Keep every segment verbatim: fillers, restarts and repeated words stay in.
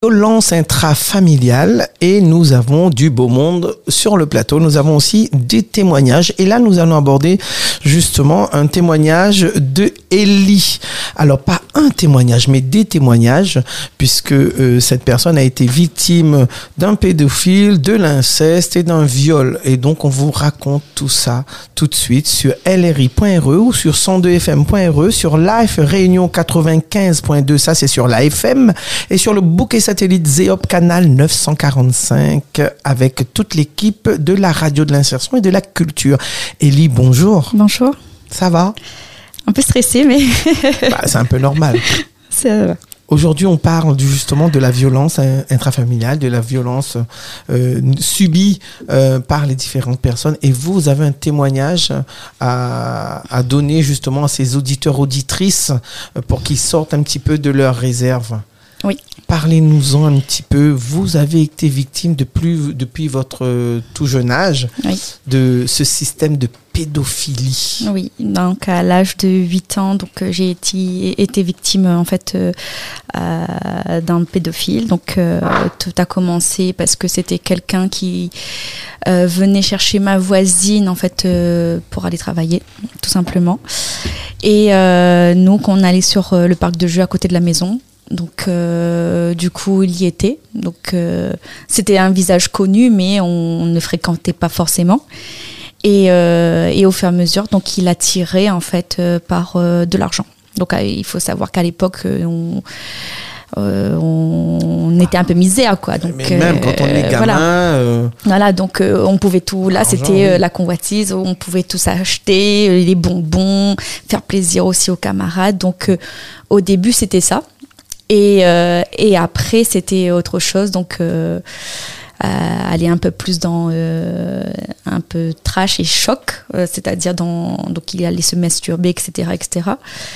Violence intrafamiliale et nous avons du beau monde sur le plateau. Nous avons aussi des témoignages et là nous allons aborder justement un témoignage de Ellie. Alors pas un témoignage mais des témoignages puisque euh, cette personne a été victime d'un pédophile, de l'inceste et d'un viol et donc on vous raconte tout ça tout de suite sur L R I point R E ou sur cent deux F M point R E, sur Live Réunion quatre-vingt-quinze point deux, ça c'est sur la F M, et sur le bouquet satellite Zéop canal neuf cent quarante-cinq avec toute l'équipe de la radio de l'insertion et de la culture. Ellie, bonjour. Bonjour. Ça va? Un peu stressée, mais... bah, c'est un peu normal. Ça va. Aujourd'hui, on parle du, justement de la violence intrafamiliale, de la violence euh, subie euh, par les différentes personnes. Et vous, vous avez un témoignage à, à donner justement à ces auditeurs, auditrices pour qu'ils sortent un petit peu de leurs réserves. Oui. Parlez-nous-en un petit peu. Vous avez été victime de plus, depuis votre euh, tout jeune âge oui. de ce système de pédophilie. Oui, donc à l'âge de huit ans, donc, euh, j'ai été, été victime en fait euh, euh, d'un pédophile. Donc euh, tout a commencé parce que c'était quelqu'un qui euh, venait chercher ma voisine en fait euh, pour aller travailler, tout simplement. Et euh, nous, quand on allait sur euh, le parc de jeux à côté de la maison. Donc, euh, du coup, il y était. Donc, euh, c'était un visage connu, mais on, on ne fréquentait pas forcément. Et, euh, et au fur et à mesure, donc, il attirait en fait euh, par euh, de l'argent. Donc, euh, il faut savoir qu'à l'époque, euh, on, euh, on était un peu misère, quoi. Donc, mais même quand on est gamin. Voilà, euh... voilà donc euh, on pouvait tout. Là, l'argent, c'était euh, oui. la convoitise. On pouvait tout s'acheter, euh, les bonbons, faire plaisir aussi aux camarades. Donc, euh, au début, c'était ça. Et, euh, et après, c'était autre chose, donc euh, euh, aller un peu plus dans euh, un peu trash et choc, euh, c'est-à-dire dans, donc il allait se masturber, et cetera, et cetera.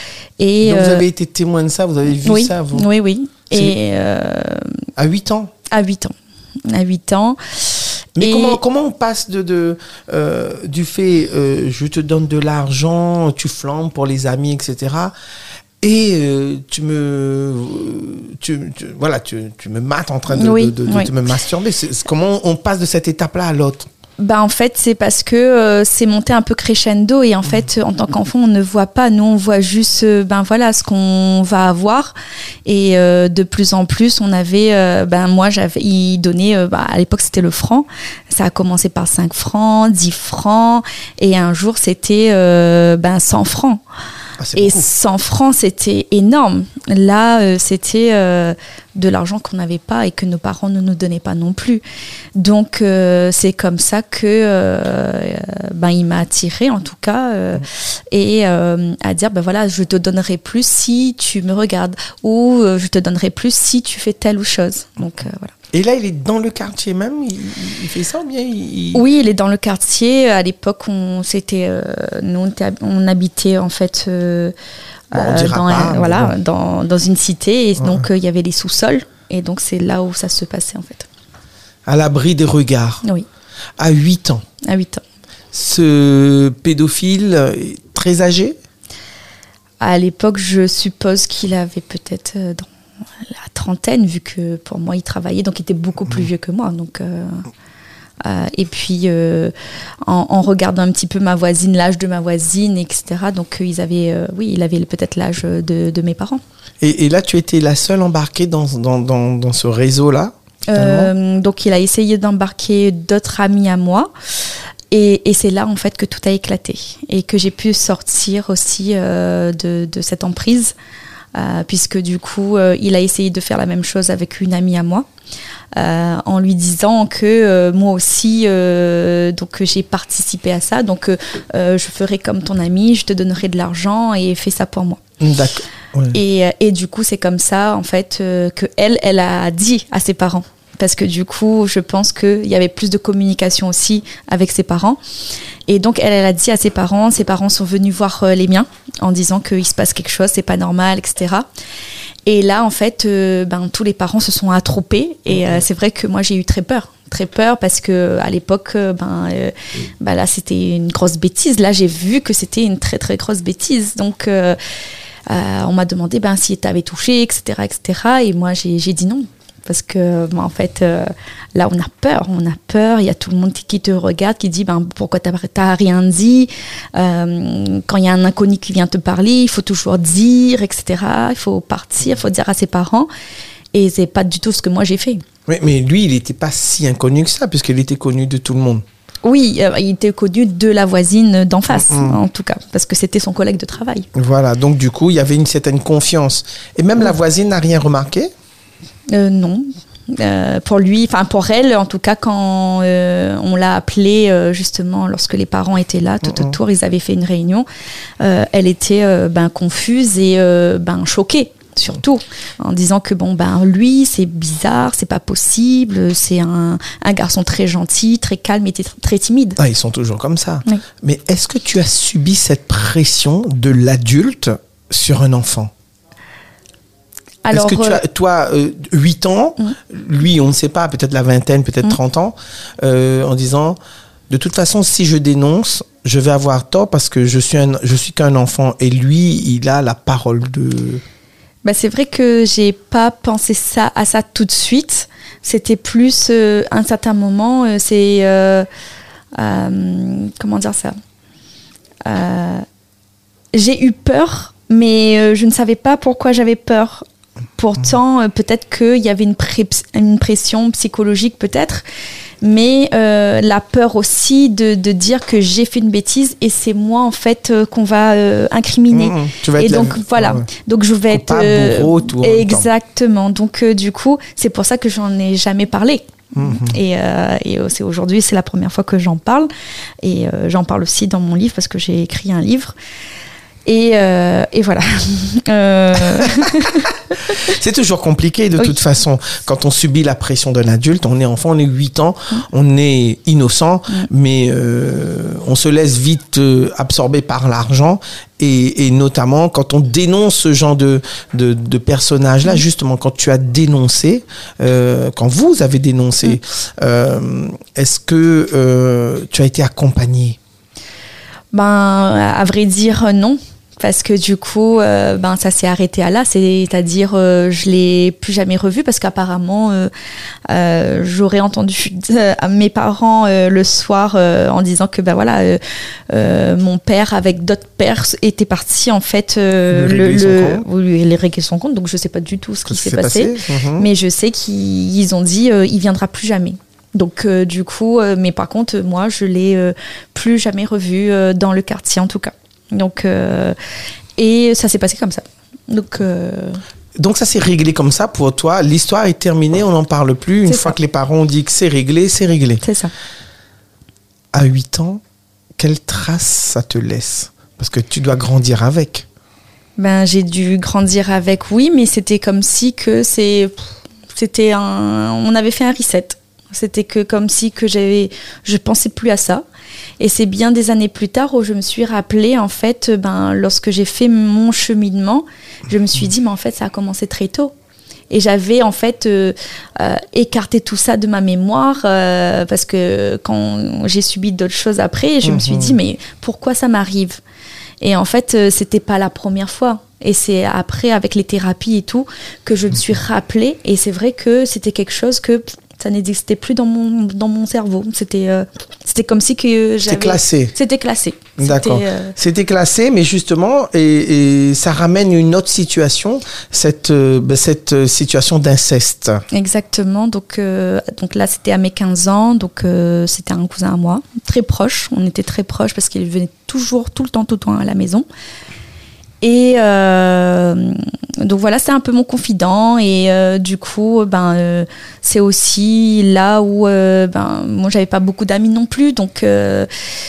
Et donc euh, vous avez été témoin de ça, vous avez vu oui, ça, vous? Oui, oui. Et euh, à huit ans. À huit ans. À huit ans. Mais et comment, comment on passe de, de, euh, du fait euh, je te donne de l'argent, tu flambes pour les amis, et cetera. Et euh, tu me, tu, tu, voilà, tu, tu me mates en train de, oui, de, de, oui. de me masturber. C'est, c'est comment on passe de cette étape-là à l'autre? Bah en fait, c'est parce que euh, c'est monté un peu crescendo et en mmh. fait, en tant qu'enfant, on ne voit pas. Nous, on voit juste, euh, ben voilà, ce qu'on va avoir. Et euh, de plus en plus, on avait, euh, ben moi, j'avais, il donnait, euh, bah, à l'époque, c'était le franc. Ça a commencé par cinq francs, dix francs, et un jour, c'était euh, ben cent francs. Ah, et cent francs, c'était énorme. Là, euh, c'était euh, de l'argent qu'on n'avait pas et que nos parents ne nous donnaient pas non plus. Donc, euh, c'est comme ça que euh, ben, il m'a attirée, en tout cas, euh, mmh. et euh, à dire, ben voilà, je te donnerai plus si tu me regardes, ou euh, je te donnerai plus si tu fais telle ou chose. Donc, euh, voilà. Et là, il est dans le quartier même, il, il fait ça ou bien il... Oui, il est dans le quartier. À l'époque, on, c'était, euh, nous, on, on habitait en fait euh, bon, euh, dans, pas, un, voilà, bon. dans, dans une cité. Et ouais. donc, euh, il y avait les sous-sols. Et donc, c'est là où ça se passait en fait. À l'abri des regards. Oui. À huit ans. À huit ans. Ce pédophile très âgé? À l'époque, je suppose qu'il avait peut-être euh, dans la trentaine, vu que pour moi il travaillait, donc il était beaucoup plus vieux que moi. Donc, euh, euh, et puis euh, en, en regardant un petit peu ma voisine, l'âge de ma voisine, et cetera. Donc ils avaient, euh, oui, il avait peut-être l'âge de, de mes parents. Et, et là, tu étais la seule embarquée dans, dans, dans, dans ce réseau-là euh, Donc il a essayé d'embarquer d'autres amis à moi. Et, et c'est là en fait que tout a éclaté et que j'ai pu sortir aussi euh, de, de cette emprise. Euh, puisque du coup, euh, il a essayé de faire la même chose avec une amie à moi, euh, en lui disant que euh, moi aussi, euh, donc j'ai participé à ça, donc euh, je ferai comme ton amie, je te donnerai de l'argent et fais ça pour moi. D'accord. Ouais. Et, et du coup, c'est comme ça en fait euh, que elle, elle a dit à ses parents. Parce que du coup, je pense qu'il y avait plus de communication aussi avec ses parents. Et donc, elle, elle a dit à ses parents, ses parents sont venus voir euh, les miens en disant qu'il se passe quelque chose, c'est pas normal, et cetera. Et là, en fait, euh, ben, tous les parents se sont attroupés. Et euh, c'est vrai que moi, j'ai eu très peur. Très peur parce qu'à l'époque, euh, ben, euh, ben, là, c'était une grosse bêtise. Là, j'ai vu que c'était une très, très grosse bêtise. Donc, euh, euh, on m'a demandé ben, si tu avais touché, et cetera, et cetera. Et moi, j'ai, j'ai dit non. Parce que, ben, en fait, euh, là, on a peur, on a peur. Il y a tout le monde qui te regarde, qui dit, ben, pourquoi t'as, t'as rien dit? Euh, quand il y a un inconnu qui vient te parler, il faut toujours dire, et cetera. Il faut partir, il faut dire à ses parents. Et c'est pas du tout ce que moi j'ai fait. Oui, mais lui, il n'était pas si inconnu que ça, puisqu'il était connu de tout le monde. Oui, euh, il était connu de la voisine d'en face, mmh. en tout cas, parce que c'était son collègue de travail. Voilà, donc du coup, il y avait une certaine confiance. Et même mmh. la voisine n'a rien remarqué? Euh, non. Euh, pour lui, enfin pour elle, en tout cas, quand euh, on l'a appelée euh, justement lorsque les parents étaient là, tout mmh. autour, ils avaient fait une réunion. Euh, elle était euh, ben confuse et euh, ben choquée, surtout en disant que bon ben lui c'est bizarre, c'est pas possible, c'est un, un garçon très gentil, très calme et t- très timide. Ah, ils sont toujours comme ça. Oui. Mais est-ce que tu as subi cette pression de l'adulte sur un enfant? Alors, est-ce que tu as, toi, euh, huit ans, mmh. lui, on ne sait pas, peut-être la vingtaine, peut-être mmh. trente ans, euh, en disant, de toute façon, si je dénonce, je vais avoir tort parce que je suis, un, je suis qu'un enfant et lui, il a la parole de... Bah, c'est vrai que j'ai pas pensé ça, à ça tout de suite. C'était plus, euh, à un certain moment, euh, c'est... Euh, euh, comment dire ça euh, j'ai eu peur, mais euh, je ne savais pas pourquoi j'avais peur. Pourtant, euh, peut-être qu'il y avait une, pré- une pression psychologique, peut-être, mais euh, la peur aussi de, de dire que j'ai fait une bêtise et c'est moi, en fait, euh, qu'on va euh, incriminer. Mmh, tu vas être et donc, la... voilà. Ouais. Donc, je vais Coupable, être... Euh, bourreau, tout exactement. Donc, euh, du coup, c'est pour ça que j'en ai jamais parlé. Mmh. Et, euh, et c'est aujourd'hui, c'est la première fois que j'en parle. Et euh, j'en parle aussi dans mon livre parce que j'ai écrit un livre. Et, euh, et voilà. Euh... C'est toujours compliqué de oui. toute façon. Quand on subit la pression d'un adulte, on est enfant, on est huit ans, mmh. on est innocent, mmh. mais euh, on se laisse vite euh, absorber par l'argent. Et, et notamment quand on dénonce ce genre de, de, de personnage-là, mmh. justement, quand tu as dénoncé, euh, quand vous avez dénoncé, mmh. euh, est-ce que euh, tu as été accompagné? Ben, à vrai dire, non. Parce que du coup, euh, ben, ça s'est arrêté à là. C'est-à-dire, euh, je l'ai plus jamais revu parce qu'apparemment, euh, euh, j'aurais entendu à mes parents euh, le soir euh, en disant que ben voilà, euh, euh, mon père avec d'autres pères était parti en fait euh, le, le oui, les régler son compte. Donc je sais pas du tout ce qui s'est, s'est passé, passé mmh. mais je sais qu'ils ont dit euh, il viendra plus jamais. Donc euh, du coup, euh, mais par contre, moi, je l'ai euh, plus jamais revu euh, dans le quartier en tout cas. Donc euh, et ça s'est passé comme ça. Donc euh... donc ça s'est réglé comme ça pour toi. L'histoire est terminée, on n'en parle plus. Une c'est fois ça. Que les parents ont dit que c'est réglé, c'est réglé. C'est ça. À huit ans, quelle trace ça te laisse? Parce que tu dois grandir avec. Ben j'ai dû grandir avec, oui, mais c'était comme si que c'est, c'était un, on avait fait un reset. C'était que comme si que j'avais, je pensais plus à ça. Et c'est bien des années plus tard où je me suis rappelée, en fait, ben, lorsque j'ai fait mon cheminement, je me suis dit, mais en fait, ça a commencé très tôt. Et j'avais, en fait, euh, euh, écarté tout ça de ma mémoire euh, parce que quand j'ai subi d'autres choses après, je mmh. me suis dit, mais pourquoi ça m'arrive ? Et en fait, euh, c'était pas la première fois. Et c'est après, avec les thérapies et tout, que je me suis rappelée. Et c'est vrai que c'était quelque chose que... ça n'existait plus dans mon, dans mon cerveau. C'était, euh, c'était comme si que j'avais... C'était classé. C'était classé. D'accord. C'était, euh... c'était classé, mais justement, et, et ça ramène une autre situation, cette, euh, cette situation d'inceste. Exactement. Donc, euh, donc là, c'était à mes quinze ans. Donc, euh, c'était un cousin à moi, très proche. On était très proches parce qu'il venait toujours, tout le temps, tout le temps à la maison. Et euh, donc voilà, c'est un peu mon confident et euh, du coup, ben euh, c'est aussi là où euh, ben moi j'avais pas beaucoup d'amis non plus, donc euh,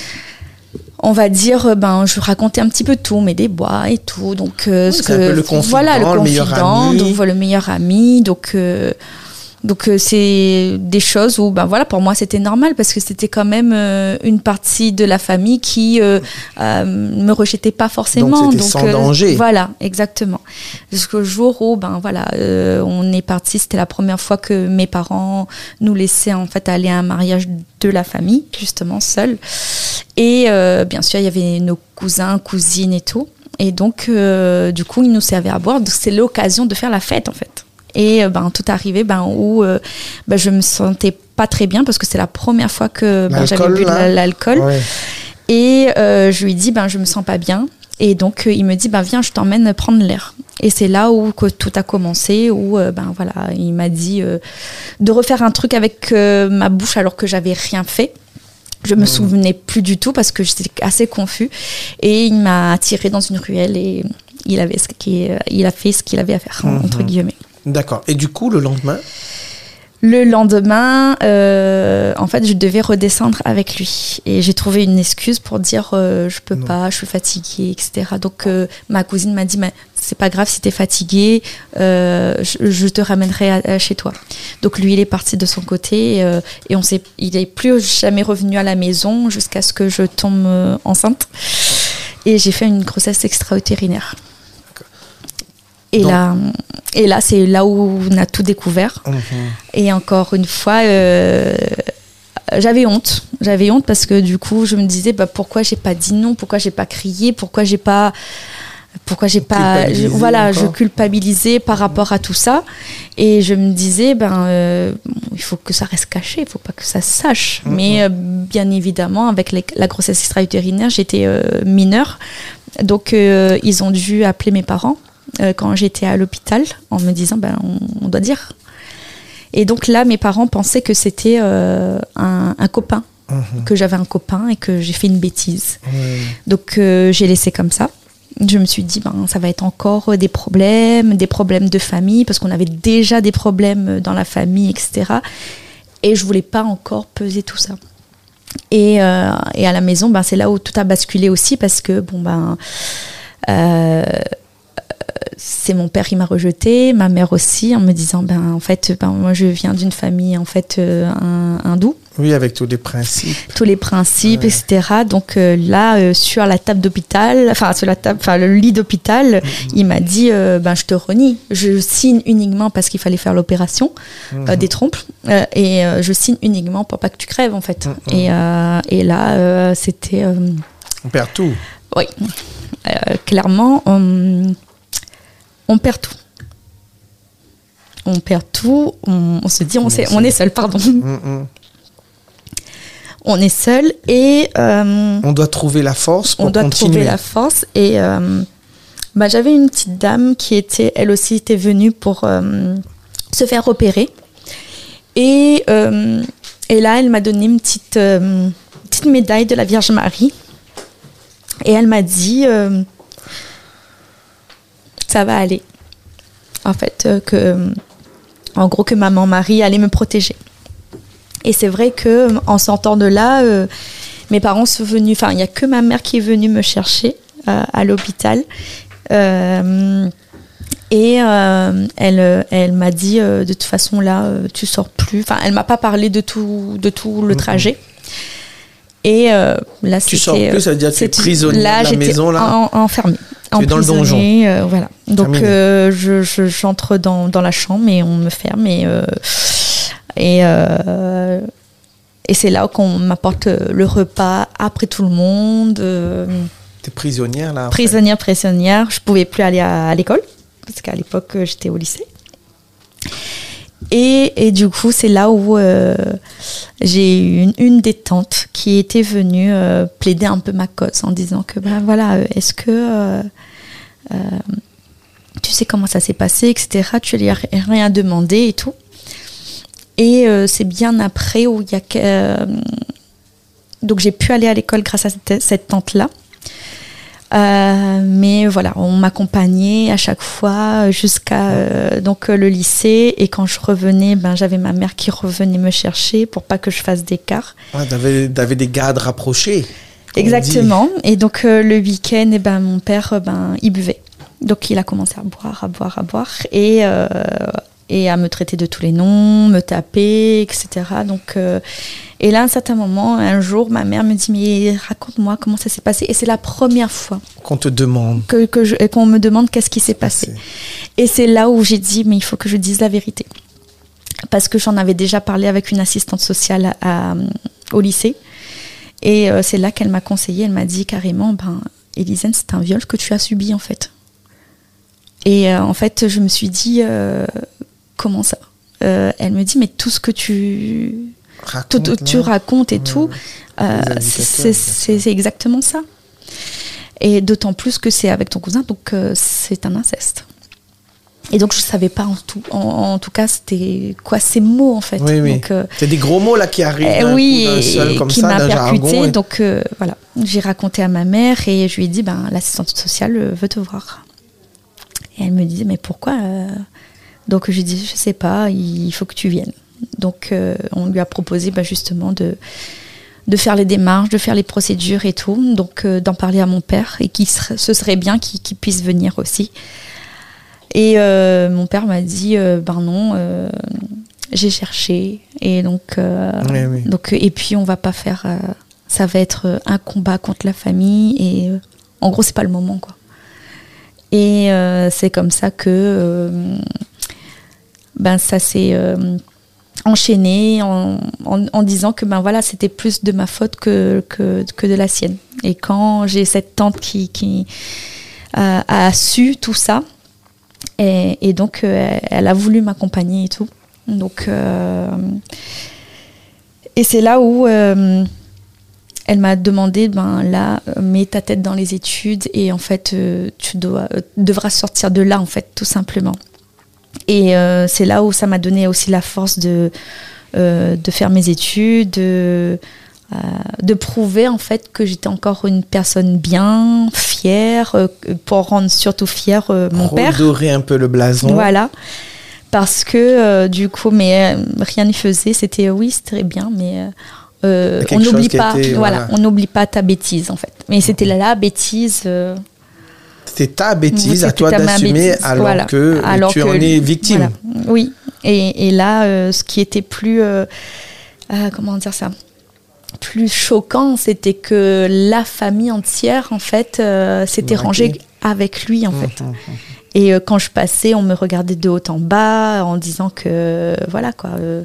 on va dire ben je racontais un petit peu tout, mes déboires et tout, donc euh, oui, ce c'est que un peu le confident, voilà le confident, le meilleur ami. donc voilà le meilleur ami, donc. Euh, Donc euh, c'est des choses où ben voilà pour moi c'était normal parce que c'était quand même euh, une partie de la famille qui euh, euh, me rejetait pas forcément. Donc c'était donc, sans euh, danger. Voilà, exactement. Jusqu'au jour où ben voilà euh, on est parti, c'était la première fois que mes parents nous laissaient en fait aller à un mariage de la famille justement seuls. Et euh, bien sûr il y avait nos cousins, cousines et tout. Et donc euh, du coup ils nous servaient à boire. Donc c'est l'occasion de faire la fête en fait. Et euh, ben, tout arrivé ben, où euh, ben, je me sentais pas très bien parce que c'est la première fois que ben, j'avais bu de la, l'alcool. Ouais. Et euh, je lui dis, ben, je me sens pas bien. Et donc, euh, il me dit, ben, viens, je t'emmène prendre l'air. Et c'est là où que tout a commencé, où euh, ben, voilà, il m'a dit euh, de refaire un truc avec euh, ma bouche alors que j'avais rien fait. Je me mmh. souvenais plus du tout parce que j'étais assez confus. Et il m'a attiré dans une ruelle et il, avait ce qui, il a fait ce qu'il avait à faire, mmh. entre guillemets. D'accord. Et du coup, le lendemain ? Le lendemain, euh, en fait, je devais redescendre avec lui. Et j'ai trouvé une excuse pour dire euh, je peux non. pas, je suis fatiguée, et cetera. Donc, euh, ma cousine m'a dit, mais c'est pas grave si t'es fatiguée, euh, je, je te ramènerai à, à chez toi. Donc, lui, il est parti de son côté euh, et on s'est, il est plus jamais revenu à la maison jusqu'à ce que je tombe euh, enceinte. Et j'ai fait une grossesse extra-utérinaire. Et Donc. là, et là, c'est là où on a tout découvert. Mmh. Et encore une fois, euh, j'avais honte. J'avais honte parce que du coup, je me disais, bah, pourquoi j'ai pas dit non, pourquoi j'ai pas crié, pourquoi j'ai pas, pourquoi j'ai pas, je, voilà, encore. je culpabilisais par rapport à tout ça. Et je me disais, ben, euh, il faut que ça reste caché, il faut pas que ça se sache. Mmh. Mais euh, bien évidemment, avec les, la grossesse extra-utérinaire, j'étais euh, mineure, donc euh, ils ont dû appeler mes parents. Euh, quand j'étais à l'hôpital, en me disant ben, on, on doit dire. Et donc là, mes parents pensaient que c'était euh, un, un copain, mmh. que j'avais un copain et que j'ai fait une bêtise. Mmh. Donc euh, j'ai laissé comme ça. Je me suis dit, ben, ça va être encore des problèmes, des problèmes de famille, parce qu'on avait déjà des problèmes dans la famille, et cetera. Et je ne voulais pas encore peser tout ça. Et, euh, et à la maison, ben, c'est là où tout a basculé aussi, parce que, bon, ben... Euh, c'est mon père qui m'a rejetée, ma mère aussi, en me disant ben en fait ben moi je viens d'une famille en fait euh, hindoue. Oui, avec tous les principes. Tous les principes, ouais. et cetera. Donc euh, là euh, sur la table d'hôpital, enfin sur la table, enfin le lit d'hôpital, mm-hmm. il m'a dit euh, ben je te renie, je signe uniquement parce qu'il fallait faire l'opération mm-hmm. euh, des trompes euh, et euh, je signe uniquement pour pas que tu crèves en fait. Mm-hmm. Et euh, et là euh, c'était. Euh, on perd tout. Oui, euh, clairement. On, On perd tout. On perd tout. On, on se dit, on, sait, on est seul, pardon. Mm-mm. On est seul et... Euh, on doit trouver la force pour on doit continuer. trouver la force. Et euh, bah, j'avais une petite dame qui était, elle aussi, était venue pour euh, se faire opérer. Et, euh, et là, elle m'a donné une petite, euh, petite médaille de la Vierge Marie. Et elle m'a dit... Euh, ça va aller. En fait, euh, que, en gros, que maman Marie allait me protéger. Et c'est vrai que en sortant de là, euh, mes parents sont venus. Enfin, il y a que ma mère qui est venue me chercher euh, à l'hôpital. Euh, et euh, elle, elle m'a dit euh, de toute façon là, euh, tu sors plus. Enfin, elle m'a pas parlé de tout, de tout le trajet. Et euh, là, tu c'était. Tu sors plus, ça veut dire que tu es prisonnier là, de la maison là. En, enfermée. Tu es dans le donjon. Euh, voilà. Donc euh, je, je, j'entre dans, dans la chambre et on me ferme et euh, et, euh, et c'est là qu'on m'apporte le repas après tout le monde. Euh, T'es prisonnière là. Prisonnière, prisonnière. Je pouvais plus aller à, à l'école parce qu'à l'époque j'étais au lycée. Et, et du coup, c'est là où euh, j'ai eu une, une des tantes qui était venue euh, plaider un peu ma cause en disant que, ben voilà, est-ce que euh, euh, tu sais comment ça s'est passé, et cetera. Tu lui as rien demandé et tout. Et euh, c'est bien après où il y a... Euh, donc j'ai pu aller à l'école grâce à cette, cette tante-là. Euh, mais voilà, on m'accompagnait à chaque fois jusqu'à euh, donc le lycée, et quand je revenais, ben j'avais ma mère qui revenait me chercher pour pas que je fasse d'écart. Ouais, t'avais, t'avais des gardes rapprochés. Exactement. Et donc euh, le week-end, et ben mon père, ben il buvait, donc il a commencé à boire, à boire, à boire, et euh, et à me traiter de tous les noms, me taper, et cetera. Donc euh, et là, à un certain moment, un jour, ma mère me dit « Mais raconte-moi comment ça s'est passé ?» Et c'est la première fois qu'on te demande. Que, que je, qu'on me demande qu'est-ce qui s'est passé. Et c'est là où j'ai dit « Mais il faut que je dise la vérité. » Parce que j'en avais déjà parlé avec une assistante sociale à, à, au lycée. Et euh, c'est là qu'elle m'a conseillé. Elle m'a dit carrément ben, « Élisène, c'est un viol que tu as subi en fait. » Et euh, en fait, je me suis dit... Euh, comment ça? Euh, elle me dit, mais tout ce que tu, Raconte, tout, tu racontes et mmh. tout, euh, c'est, c'est, c'est exactement ça. Et d'autant plus que c'est avec ton cousin, donc euh, c'est un inceste. Et donc je savais pas en tout, en, en tout cas c'était quoi ces mots en fait. Oui, oui. Donc, euh, c'est des gros mots là qui arrivent. Euh, oui, d'un seul, comme qui ça, m'a percuté. Et... Donc euh, voilà, j'ai raconté à ma mère et je lui ai dit, ben l'assistante sociale veut te voir. Et elle me disait, mais pourquoi euh... Donc je lui ai dit, je sais pas, il faut que tu viennes. Donc euh, on lui a proposé ben, justement de de faire les démarches, de faire les procédures et tout, donc euh, d'en parler à mon père et qu'il serait, ce serait bien qu'il, qu'il puisse venir aussi. Et euh, mon père m'a dit, euh, ben non, euh, j'ai cherché et donc, euh, oui, oui. donc et puis on va pas faire, euh, ça va être un combat contre la famille et euh, en gros c'est pas le moment quoi. Et euh, c'est comme ça que euh, ben ça s'est euh, enchaîné en, en, en disant que ben voilà c'était plus de ma faute que que, que de la sienne. Et quand j'ai cette tante qui qui a, a su tout ça et, et donc euh, elle a voulu m'accompagner et tout. Donc euh, et c'est là où euh, elle m'a demandé, ben là, mets ta tête dans les études et en fait, euh, tu dois, euh, devras sortir de là, en fait, tout simplement. Et euh, c'est là où ça m'a donné aussi la force de, euh, de faire mes études, de, euh, de prouver, en fait, que j'étais encore une personne bien, fière, euh, pour rendre surtout fière euh, mon père. Redorer un peu le blason. Voilà. Parce que, euh, du coup, mais euh, rien n'y faisait. C'était, oui, c'est très bien, mais... Euh, Euh, on n'oublie pas, était, voilà, voilà. on n'oublie pas ta bêtise en fait. Mais c'était mmh. la bêtise. Euh... C'était ta bêtise à toi d'assumer alors voilà. que alors tu que, en es victime. Voilà. Oui. Et, et là, euh, ce qui était plus, euh, euh, comment dire ça, plus choquant, c'était que la famille entière en fait euh, s'était okay. rangée avec lui en mmh, fait. Mmh, mmh. Et euh, quand je passais, on me regardait de haut en bas en disant que voilà quoi. Euh,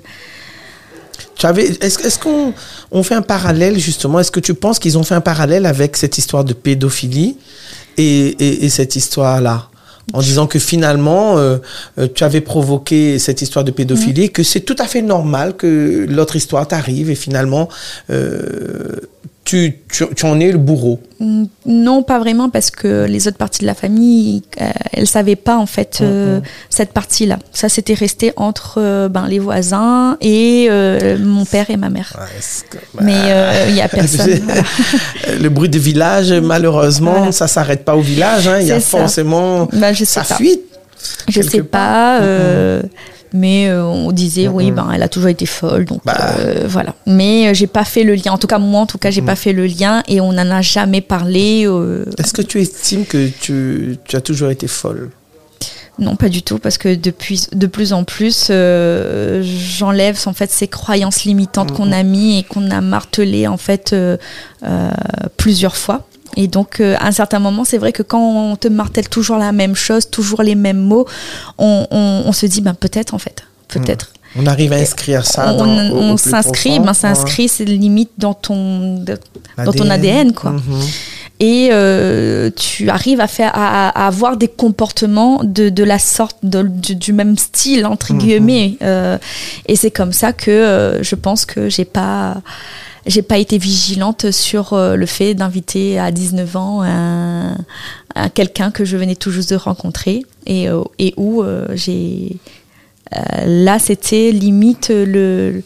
Tu avais, est-ce, est-ce qu'on on fait un parallèle justement? Est-ce que tu penses qu'ils ont fait un parallèle avec cette histoire de pédophilie et, et, et cette histoire-là? En disant que finalement, euh, tu avais provoqué cette histoire de pédophilie, mmh. que c'est tout à fait normal que l'autre histoire t'arrive et finalement, euh, tu, tu, tu en es le bourreau. Non, pas vraiment, parce que les autres parties de la famille, euh, elles ne savaient pas en fait euh, mmh. cette partie-là. Ça, c'était resté entre euh, ben, les voisins et euh, mon père et ma mère. Ouais, que, bah, mais il n'y a personne. Voilà. Le bruit de village, malheureusement, voilà. ça ne s'arrête pas au village. Il hein, y a ça. forcément... Ben, je sais ça pas. fuit. Je ne sais pas. Euh, mmh. Mais euh, on disait, mmh. oui, ben, elle a toujours été folle. Donc, bah. euh, voilà. Mais euh, je n'ai pas fait le lien. En tout cas, moi, en tout cas, je n'ai mmh. pas fait le lien et on n'en a jamais parlé. Euh... Est-ce que tu estimes que tu, tu as toujours été folle? Non, pas du tout. Parce que depuis, de plus en plus, euh, j'enlève en fait, ces croyances limitantes mmh. qu'on a mis et qu'on a martelées en fait, euh, euh, plusieurs fois. Et donc, euh, à un certain moment, c'est vrai que quand on te martèle toujours la même chose, toujours les mêmes mots, on, on, on se dit, ben, peut-être, en fait, peut-être. On arrive à inscrire ça on, dans, on, au, on au s'inscrit, ben, s'inscrit, c'est limite dans ton, de, dans ton A D N, quoi. Mm-hmm. Et euh, tu arrives à, faire, à, à avoir des comportements de, de la sorte, de, du, du même style, entre mm-hmm. guillemets. Euh, et c'est comme ça que euh, je pense que j'ai pas... J'ai pas été vigilante sur euh, le fait d'inviter à dix-neuf ans un, un quelqu'un que je venais tout juste de rencontrer et, euh, et où euh, j'ai euh, là c'était limite le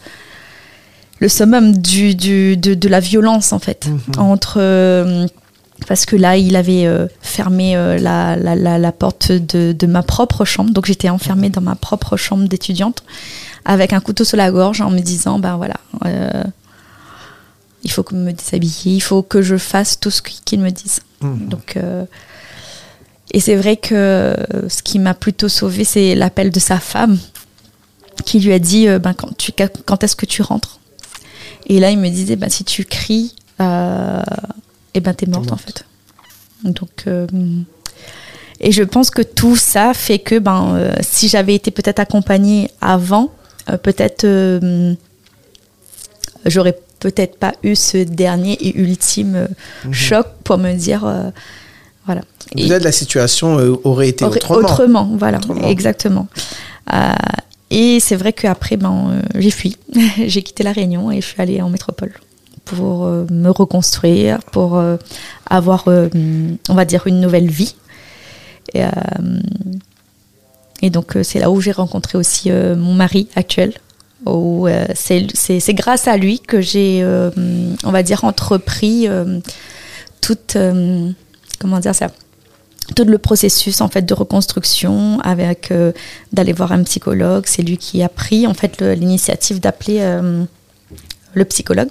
le summum du, du de, de la violence en fait mmh. entre euh, parce que là il avait euh, fermé euh, la, la, la, la porte de, de ma propre chambre, donc j'étais enfermée dans ma propre chambre d'étudiante avec un couteau sur la gorge en me disant ben voilà euh, il faut que me déshabiller, il faut que je fasse tout ce qu'ils me disent. Mmh. Donc, euh, et c'est vrai que ce qui m'a plutôt sauvée, c'est l'appel de sa femme qui lui a dit euh, ben, quand, tu, quand est-ce que tu rentres? Et là, il me disait ben, si tu cries, euh, et ben, t'es morte, t'es morte en fait. Donc, euh, et je pense que tout ça fait que ben, euh, si j'avais été peut-être accompagnée avant, euh, peut-être euh, j'aurais peut-être pas eu ce dernier et ultime mmh. choc pour me dire euh, voilà. Peut-être et la situation euh, aurait été aurait, autrement. Autrement, voilà, autrement. Exactement. Euh, et c'est vrai qu'après, ben, euh, j'ai fui. J'ai quitté La Réunion et je suis allée en métropole pour euh, me reconstruire, pour euh, avoir, euh, on va dire, une nouvelle vie. Et, euh, et donc, euh, c'est là où j'ai rencontré aussi euh, mon mari actuel. Où, euh, c'est, c'est, c'est grâce à lui que j'ai, euh, on va dire, entrepris euh, toute, euh, comment dire ça, tout le processus en fait de reconstruction avec euh, d'aller voir un psychologue. C'est lui qui a pris en fait le, l'initiative d'appeler euh, le psychologue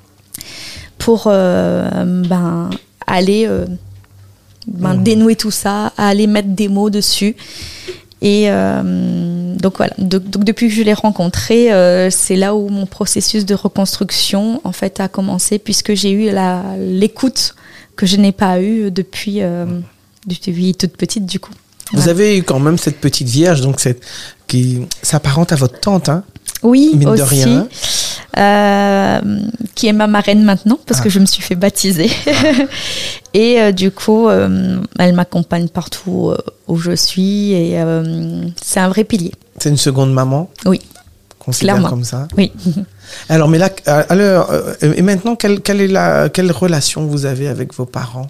pour euh, ben, aller euh, ben, mmh. dénouer tout ça, aller mettre des mots dessus. Et euh, donc voilà, donc, donc depuis que je l'ai rencontré, euh, c'est là où mon processus de reconstruction en fait a commencé, puisque j'ai eu la, l'écoute que je n'ai pas eue depuis, euh, depuis toute petite du coup. Vous voilà. avez eu quand même cette petite vierge, donc cette, qui s'apparente à votre tante, hein? Oui, mine aussi. De rien. Euh, qui est ma marraine maintenant, parce ah. que je me suis fait baptiser. Et euh, du coup, euh, elle m'accompagne partout euh, où je suis, et euh, c'est un vrai pilier. C'est une seconde maman? Oui. Considère clairement. Comme ça? Oui. Alors, mais là, alors, et maintenant, quelle, quelle est la, quelle relation vous avez avec vos parents?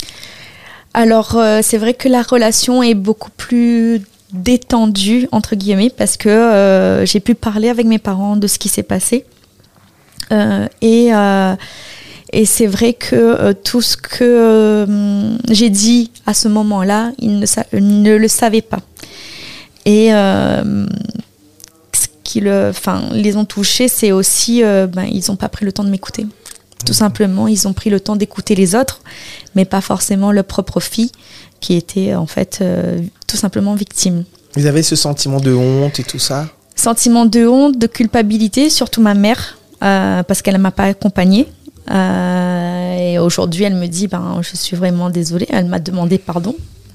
Alors, euh, c'est vrai que la relation est beaucoup plus détendue, entre guillemets, parce que euh, j'ai pu parler avec mes parents de ce qui s'est passé. Euh, et, euh, et c'est vrai que euh, tout ce que euh, j'ai dit à ce moment-là, ils ne, sa- ne le savaient pas. Et euh, ce qui le, enfin, les ont touchés, c'est aussi, euh, ben, ils n'ont pas pris le temps de m'écouter. Tout simplement, ils ont pris le temps d'écouter les autres, mais pas forcément leur propre fille, qui était en fait euh, tout simplement victime. Vous avez ce sentiment de honte et tout ça? Sentiment de honte, de culpabilité, surtout ma mère, euh, parce qu'elle ne m'a pas accompagnée. Euh, et aujourd'hui, elle me dit, ben, je suis vraiment désolée, elle m'a demandé pardon.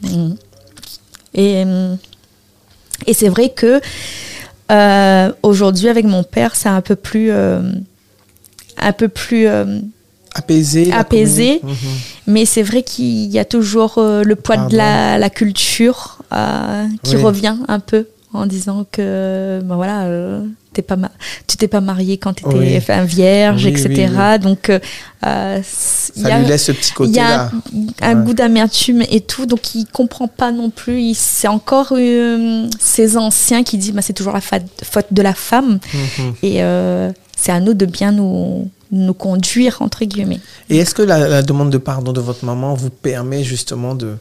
Et, et c'est vrai que euh, aujourd'hui, avec mon père, c'est un peu plus... Euh, un peu plus... Euh, apaisé. apaisé. Mmh. Mais c'est vrai qu'il y a toujours euh, le poids Pardon. de la, la culture euh, qui oui. revient un peu en disant que ben voilà, euh, t'es pas ma- tu t'es pas mariée quand tu étais oui. enfin, vierge, oui, et cetera. Oui, oui. Donc, euh, ça y a, lui laisse ce petit côté-là. Il y a un, un ouais. goût d'amertume et tout, donc il comprend pas non plus. Il, c'est encore euh, ces anciens qui disent bah, c'est toujours la fa- faute de la femme. Mmh. Et euh, c'est à nous de bien nous... nous conduire, entre guillemets. Et est-ce que la, la demande de pardon de votre maman vous permet justement de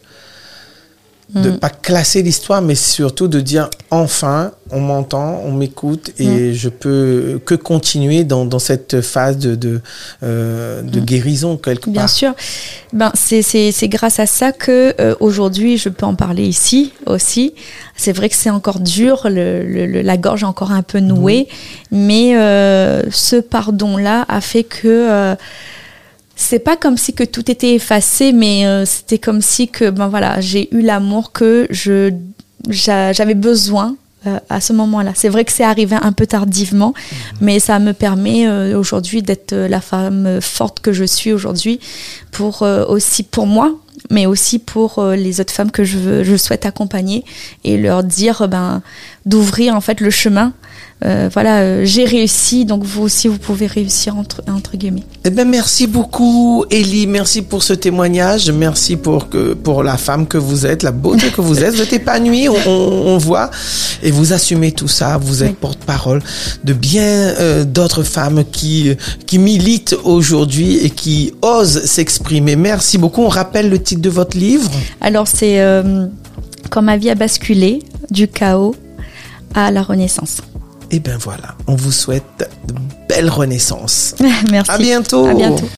de mm. pas classer l'histoire, mais surtout de dire enfin, on m'entend, on m'écoute et mm. je peux que continuer dans, dans cette phase de, de, euh, de mm. guérison quelque part. Bien sûr. Ben, c'est, c'est, c'est grâce à ça que euh, aujourd'hui je peux en parler ici aussi. C'est vrai que c'est encore dur, le, le, la gorge est encore un peu nouée, mm. mais euh, ce pardon-là a fait que euh, c'est pas comme si que tout était effacé, mais euh, c'était comme si que ben voilà, j'ai eu l'amour que je j'a, j'avais besoin euh, à ce moment-là. C'est vrai que c'est arrivé un peu tardivement, mmh. mais ça me permet euh, aujourd'hui d'être la femme forte que je suis aujourd'hui, pour euh, aussi pour moi, mais aussi pour euh, les autres femmes que je veux, je souhaite accompagner et leur dire ben d'ouvrir en fait le chemin. Euh, voilà, euh, j'ai réussi, donc vous aussi, vous pouvez réussir, entre, entre guillemets. Eh ben, merci beaucoup, Élie. Merci pour ce témoignage. Merci pour, que, pour la femme que vous êtes, la beauté que vous êtes. Vous êtes épanouie, on, on voit. Et vous assumez tout ça. Vous êtes oui. porte-parole de bien euh, d'autres femmes qui, qui militent aujourd'hui et qui osent s'exprimer. Merci beaucoup. On rappelle le titre de votre livre? Alors, c'est euh, Quand ma vie a basculé, du chaos à la renaissance. Et ben voilà, on vous souhaite de belles renaissances. Merci. À bientôt. À bientôt.